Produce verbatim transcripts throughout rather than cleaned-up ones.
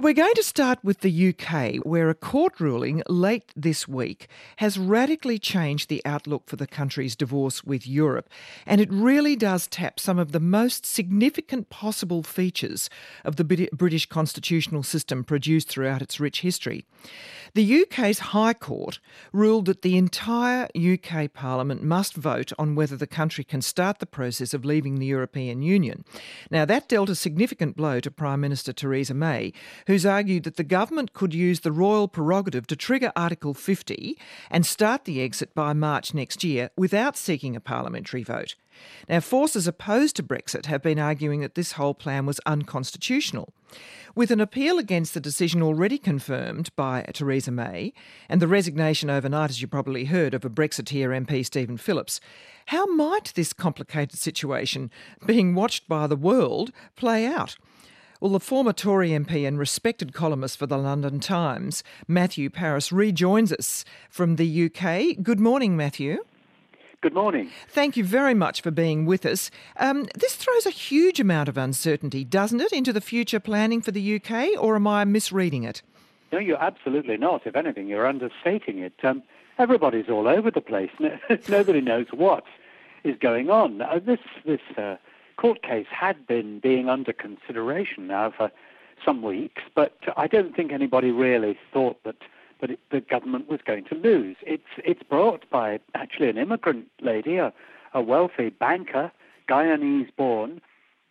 We're going to start with the U K, where a court ruling late this week has radically changed the outlook for the country's divorce with Europe. And it really does tap some of the most significant possible features of the British constitutional system produced throughout its rich history. The U K's High Court ruled that the entire U K Parliament must vote on whether the country can start the process of leaving the European Union. Now, that dealt a significant blow to Prime Minister Theresa May, who's argued that the government could use the royal prerogative to trigger Article fifty and start the exit by March next year without seeking a parliamentary vote. Now, forces opposed to Brexit have been arguing that this whole plan was unconstitutional. With an appeal against the decision already confirmed by Theresa May and the resignation overnight, as you probably heard, of a Brexiteer M P Stephen Phillips, how might this complicated situation, being watched by the world, play out? Well, the former Tory M P and respected columnist for the London Times, Matthew Parris, rejoins us from the U K. Good morning, Matthew. Good morning. Thank you very much for being with us. Um, this throws a huge amount of uncertainty, doesn't it, into the future planning for the U K, or am I misreading it? No, you're absolutely not. If anything, you're understating it. Um, everybody's all over the place. Nobody knows what is going on. Uh, this this uh, court case had been being under consideration now for some weeks, but I don't think anybody really thought that but it, the government was going to lose. It's it's brought by actually an immigrant lady, a, a wealthy banker, Guyanese-born,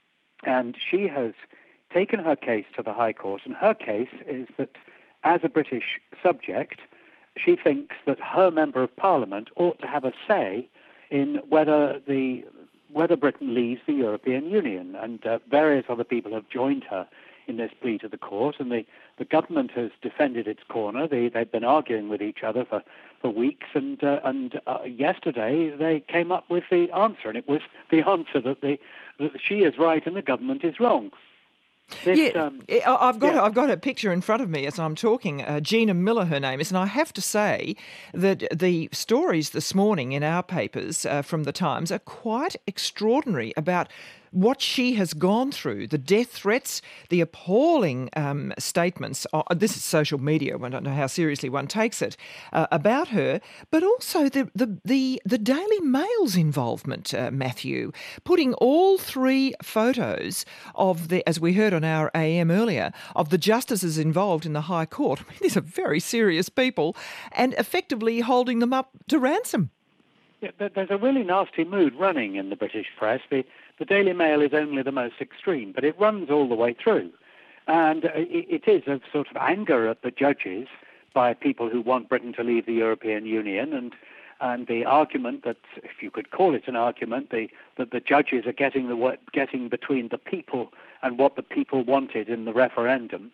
and she has taken her case to the High Court, and her case is that as a British subject, she thinks that her Member of Parliament ought to have a say in whether the whether Britain leaves the European Union, and uh, various other people have joined her in this plea to the court, and the, the government has defended its corner. They, they've been arguing with each other for, for weeks, and uh, and uh, yesterday they came up with the answer, and it was the answer that, the, that she is right and the government is wrong. This, yeah, um, I've got yeah. I've got a picture in front of me as I'm talking. Uh, Gina Miller, her name is, and I have to say that the stories this morning in our papers uh, from the Times are quite extraordinary about what she has gone through, the death threats, the appalling um, statements. Oh, this is social media. I don't know how seriously one takes it uh, about her, but also the the the, the Daily Mail's involvement, uh, Matthew, putting all three photos of the, as we heard on our A M earlier, of the justices involved in the High Court. I mean, these are very serious people, and effectively holding them up to ransom. Yeah, there's a really nasty mood running in the British press. The, the Daily Mail is only the most extreme, but it runs all the way through. And it, it is a sort of anger at the judges by people who want Britain to leave the European Union, and and the argument that, if you could call it an argument, the, that the judges are getting the getting between the people and what the people wanted in the referendum.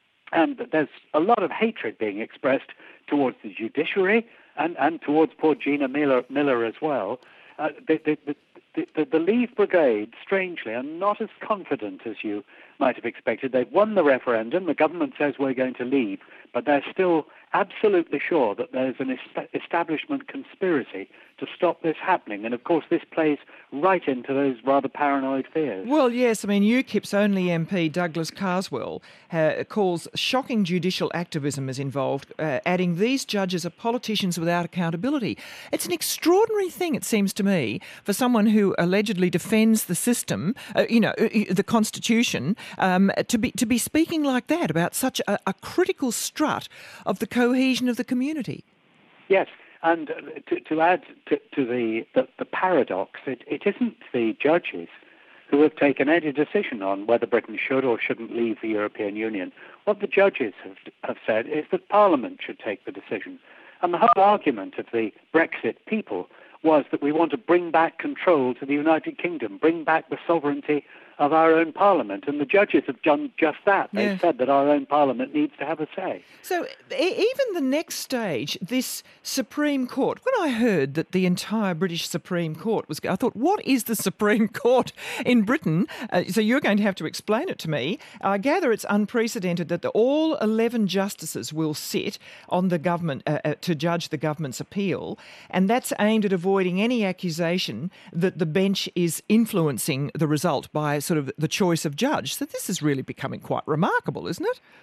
And there's a lot of hatred being expressed towards the judiciary and, and towards poor Gina Miller, Miller as well. Uh, the, the, the, the, the Leave Brigade, strangely, are not as confident as you might have expected. They've won the referendum. The government says we're going to leave, but they're still absolutely sure that there's an est- establishment conspiracy to stop this happening. And, of course, this plays right into those rather paranoid fears. Well, yes. I mean, UKIP's only M P, Douglas Carswell, uh, calls shocking judicial activism is involved, uh, adding these judges are politicians without accountability. It's an extraordinary thing, it seems to me, for someone who allegedly defends the system, uh, you know, the Constitution, um, to be to be speaking like that about such a, a critical strut of the cohesion of the community. Yes. And to, to add to, to the, the, the paradox, it, it isn't the judges who have taken any decision on whether Britain should or shouldn't leave the European Union. What the judges have, have said is that Parliament should take the decision. And the whole argument of the Brexit people was that we want to bring back control to the United Kingdom, bring back the sovereignty of our own Parliament, and the judges have done just that. They've Yes. said that our own Parliament needs to have a say. So e- even the next stage, this Supreme Court, when I heard that the entire British Supreme Court was, I thought, what is the Supreme Court in Britain? Uh, so you're going to have to explain it to me. I gather it's unprecedented that the, all eleven justices will sit on the government uh, uh, to judge the government's appeal, and that's aimed at avoiding any accusation that the bench is influencing the result by sort of the choice of judge. So this is really becoming quite remarkable, isn't it?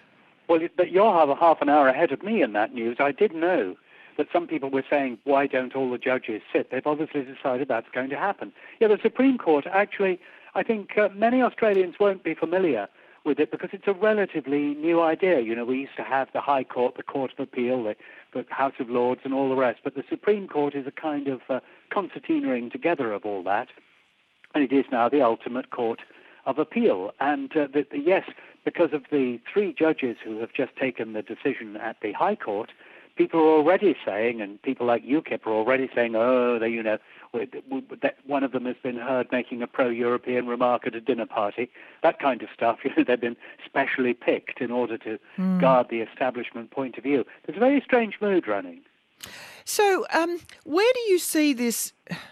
Well, but you're half, half an hour ahead of me in that news. I did know that some people were saying, why don't all the judges sit? They've obviously decided that's going to happen. Yeah, the Supreme Court, actually, I think uh, many Australians won't be familiar with it because it's a relatively new idea. You know, we used to have the High Court, the Court of Appeal, the, the House of Lords and all the rest, but the Supreme Court is a kind of uh, concertinaing together of all that, and it is now the ultimate court of appeal. And uh, the, the, yes, because of the three judges who have just taken the decision at the High Court, people are already saying, and people like UKIP are already saying, oh, they, you know, that one of them has been heard making a pro-European remark at a dinner party, that kind of stuff. You know, they've been specially picked in order to mm. guard the establishment point of view. There's a very strange mood running. So um, where do you see this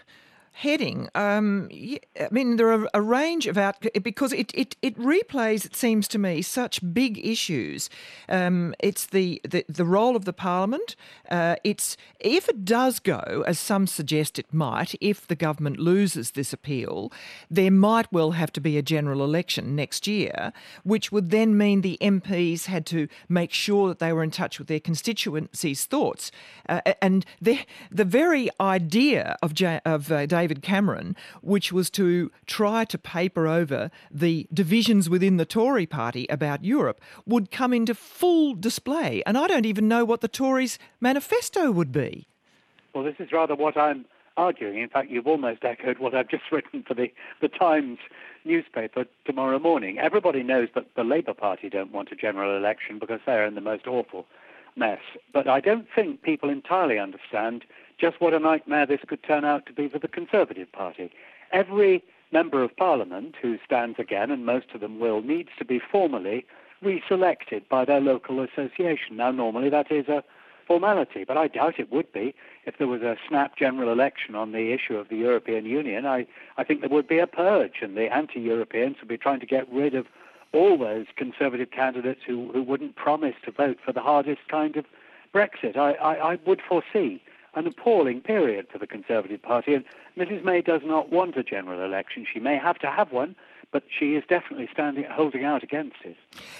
heading? Um, I mean, there are a range of out because it, it, it replays, it seems to me, such big issues. Um, it's the, the, the role of the Parliament. Uh, it's if it does go, as some suggest it might, if the government loses this appeal, there might well have to be a general election next year, which would then mean the M Ps had to make sure that they were in touch with their constituencies' thoughts. Uh, and the, the very idea of, J, of uh, David David Cameron, which was to try to paper over the divisions within the Tory party about Europe, would come into full display. And I don't even know what the Tories' manifesto would be. Well, this is rather what I'm arguing. In fact, you've almost echoed what I've just written for the, the Times newspaper tomorrow morning. Everybody knows that the Labour Party don't want a general election because they're in the most awful mess. But I don't think people entirely understand just what a nightmare this could turn out to be for the Conservative Party. Every member of Parliament who stands again, and most of them will, needs to be formally reselected by their local association. Now, normally that is a formality, but I doubt it would be. If there was a snap general election on the issue of the European Union, I, I think there would be a purge, and the anti-Europeans would be trying to get rid of all those Conservative candidates who, who wouldn't promise to vote for the hardest kind of Brexit. I, I, I would foresee an appalling period for the Conservative Party, and Missus May does not want a general election. She may have to have one, but she is definitely standing, holding out against it.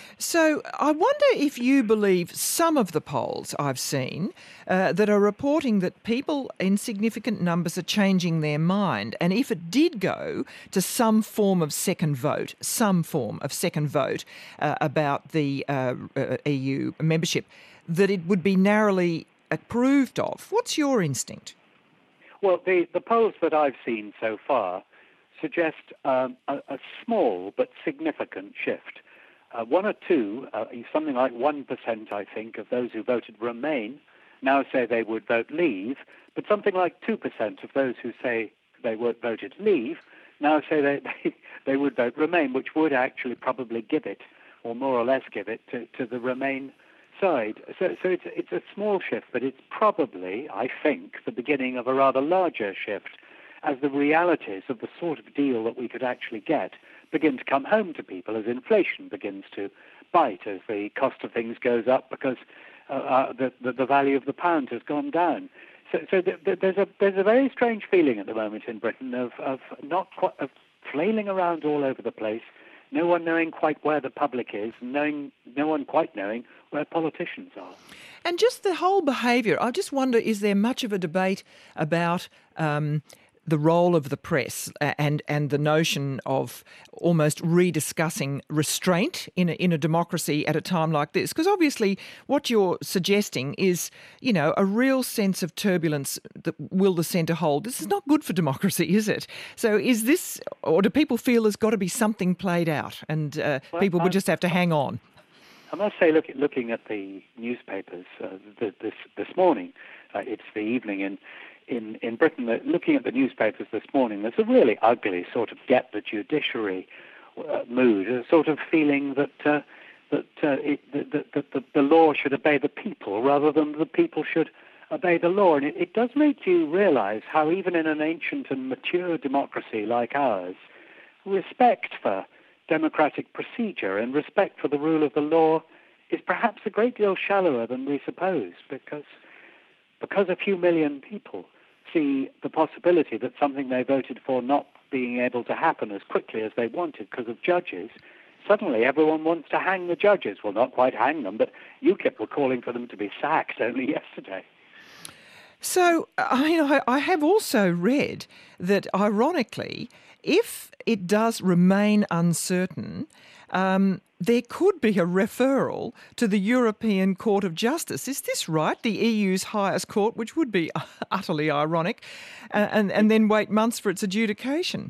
So I wonder if you believe some of the polls I've seen uh, that are reporting that people in significant numbers are changing their mind, and if it did go to some form of second vote, some form of second vote uh, about the uh, uh, E U membership, that it would be narrowly approved of. What's your instinct? Well, the, the polls that I've seen so far suggest um, a, a small but significant shift. Uh, one or two, uh, something like one percent, I think, of those who voted Remain now say they would vote Leave, but something like two percent of those who say they would voted Leave now say they, they, they would vote Remain, which would actually probably give it, or more or less give it, to, to the Remain side. So, so it's, it's a small shift, but it's probably, I think, the beginning of a rather larger shift as the realities of the sort of deal that we could actually get begin to come home to people, as inflation begins to bite, as the cost of things goes up because uh, uh, the, the, the value of the pound has gone down. So, so the, the, there's a there's a very strange feeling at the moment in Britain of, of not quite, of flailing around all over the place, no one knowing quite where the public is, knowing no one quite knowing where politicians are. And just the whole behaviour, I just wonder, is there much of a debate about um, the role of the press and and the notion of almost rediscussing restraint in a, in a democracy at a time like this? Because obviously what you're suggesting is, you know, a real sense of turbulence that will the centre hold. This is not good for democracy, is it? So is this, or do people feel there's got to be something played out and uh, well, people would just have to hang on? I must say, look, looking at the newspapers uh, this this morning, uh, it's the evening in in in Britain. Uh, looking at the newspapers this morning, there's a really ugly sort of get the judiciary uh, mood, a sort of feeling that uh, that, uh, it, that, that, that the, the law should obey the people rather than the people should obey the law. And it, it does make you realise how even in an ancient and mature democracy like ours, respect for democratic procedure and respect for the rule of the law is perhaps a great deal shallower than we suppose, because because a few million people see the possibility that something they voted for not being able to happen as quickly as they wanted because of judges, suddenly everyone wants to hang the judges. Well, not quite hang them, but UKIP were calling for them to be sacked only yesterday. So, I mean, I, I have also read that, ironically, if it does remain uncertain, um, there could be a referral to the European Court of Justice. Is this right? The E U's highest court, which would be utterly ironic, uh, and, and then wait months for its adjudication.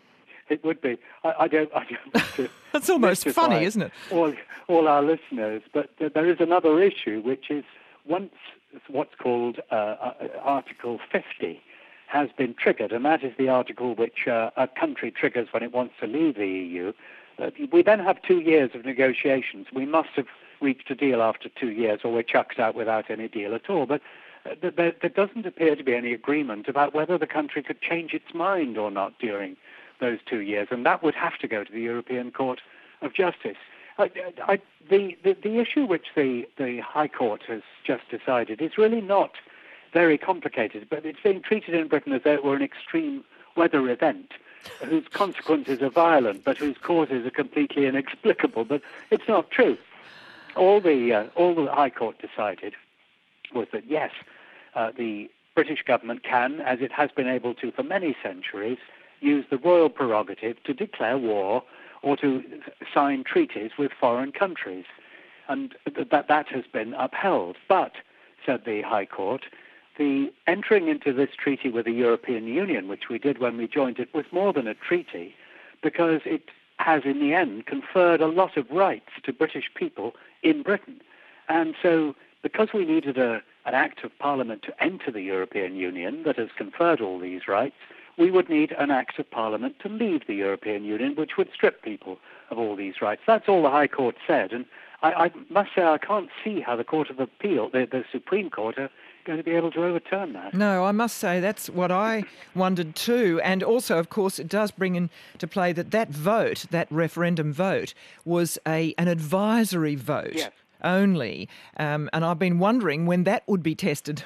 It would be. I, I don't. I don't want to That's almost funny, isn't it? All, all our listeners. But uh, there is another issue, which is once what's called uh, uh, Article fifty has been triggered, and that is the article which uh, a country triggers when it wants to leave the E U. Uh, we then have two years of negotiations. We must have reached a deal after two years, or we're chucked out without any deal at all. But uh, there, there doesn't appear to be any agreement about whether the country could change its mind or not during those two years, and that would have to go to the European Court of Justice. I, I, the, the, the issue which the, the High Court has just decided is really not very complicated, but it's being treated in Britain as though it were an extreme weather event whose consequences are violent, but whose causes are completely inexplicable. But it's not true. All the uh, all the High Court decided was that yes, uh, the British government can, as it has been able to for many centuries, use the royal prerogative to declare war or to sign treaties with foreign countries, and that that has been upheld. But, said the High Court, the entering into this treaty with the European Union, which we did when we joined it, was more than a treaty because it has in the end conferred a lot of rights to British people in Britain. And so because we needed a, an act of Parliament to enter the European Union that has conferred all these rights, we would need an act of Parliament to leave the European Union, which would strip people of all these rights. That's all the High Court said. And I, I must say I can't see how the Court of Appeal, the, the Supreme Court, are going to be able to overturn that. No, I must say that's what I wondered too. And also, of course, it does bring into play that that vote, that referendum vote, was a an advisory vote yes. only. Um, and I've been wondering when that would be tested.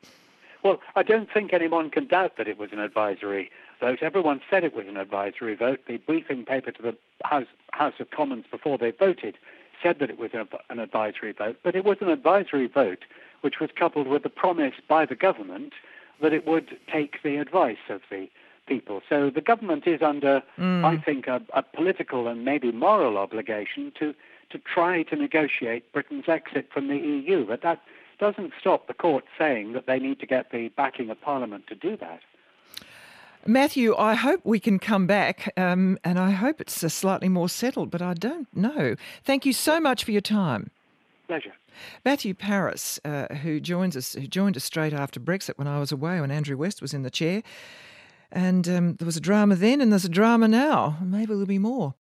Well, I don't think anyone can doubt that it was an advisory vote. Everyone said it was an advisory vote. The briefing paper to the House, House of Commons before they voted said that it was a, an advisory vote, but it was an advisory vote which was coupled with the promise by the government that it would take the advice of the people. So the government is under, mm. I think, a, a political and maybe moral obligation to, to try to negotiate Britain's exit from the E U, but that doesn't stop the court saying that they need to get the backing of Parliament to do that. Matthew, I hope we can come back, um, and I hope it's uh, slightly more settled, but I don't know. Thank you so much for your time. Pleasure. Matthew Parris, uh, who joins us, who joined us straight after Brexit when I was away, when Andrew West was in the chair, and um, there was a drama then, and there's a drama now. Maybe there'll be more.